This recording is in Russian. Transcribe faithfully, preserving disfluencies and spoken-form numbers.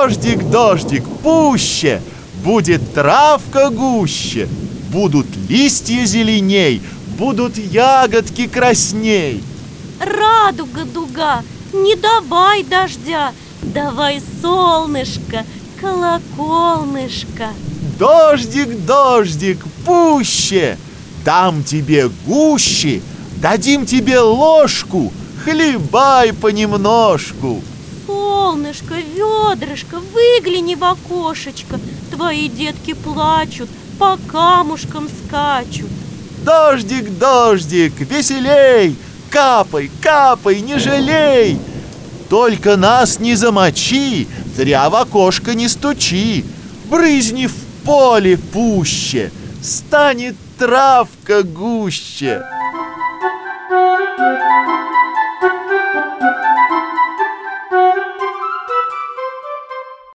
Дождик, дождик, пуще, будет травка гуще, будут листья зеленей, будут ягодки красней. Радуга, дуга, не давай дождя, давай солнышко, колоколнышко. Дождик, дождик, пуще, дам тебе гуще, дадим тебе ложку, хлебай понемножку. Солнышко, ведрышко, выгляни в окошечко, твои детки плачут, по камушкам скачут. Дождик, дождик, веселей, капай, капай, не жалей. Только нас не замочи, зря в окошко не стучи. Брызни в поле пуще, станет травка гуще.